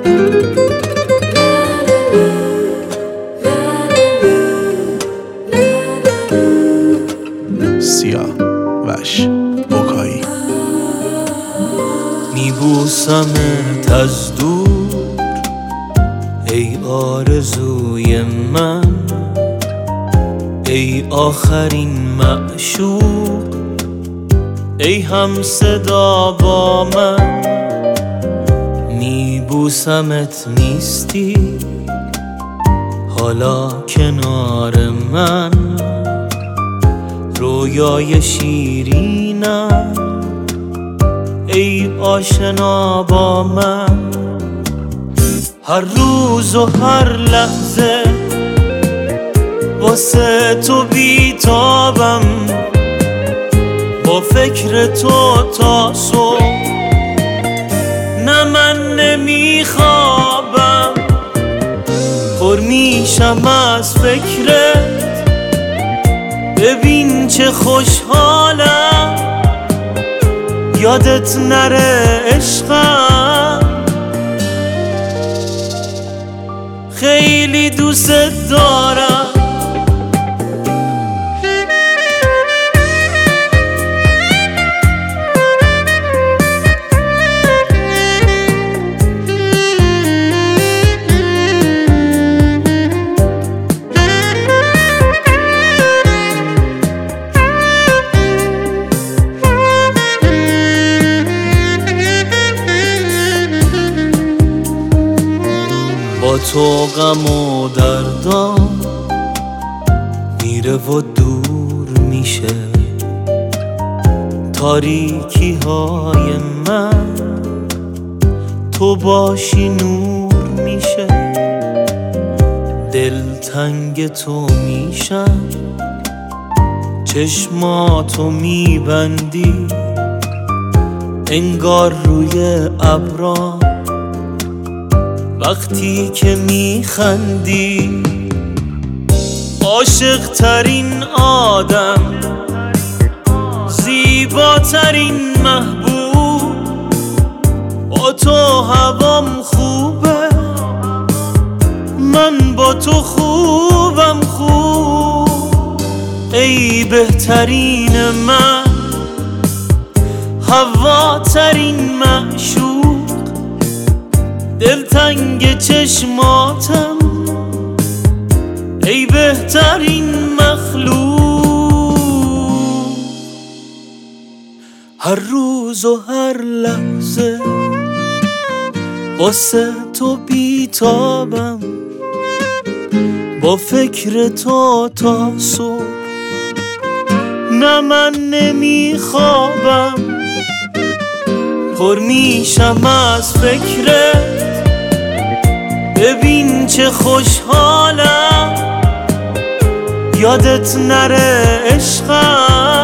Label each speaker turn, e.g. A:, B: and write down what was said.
A: سیاوش بوکایی.
B: میبوسمت از دور ای آرزوی من، ای آخرین معشوق، ای هم صدا با من. میبوسمت نیستی حالا کنار من، رویای شیرینم ای آشنا با من. هر روز و هر لحظه واسه تو بیتابم، با فکر تو تا صبح، نه من نمیخوابم، پر میشم از فکرت، ببین چه خوشحالم، یادت نره عشقم، خیلی دوست دارم. با تو غم و دردام میره و دور میشه، تاریکی های من تو باشی نور میشه، دلتنگ تو میشم چشماتو میبندی، انگار روی ابرام وقتی که میخندی. عاشق ترین آدم، زیباترین محبوب، با تو هوام خوبه، من با تو خوبم خوب، ای بهترین من، هواترین معشوق، دلتنگ چشماتم، ای بهترین مخلوق. هر روز و هر لحظه واسه تو بیتابم، با فکر تو تا صبح، نه من نمیخوابم، پر میشم از فکرت، ببین چه خوشحالم، یادت نره عشقم،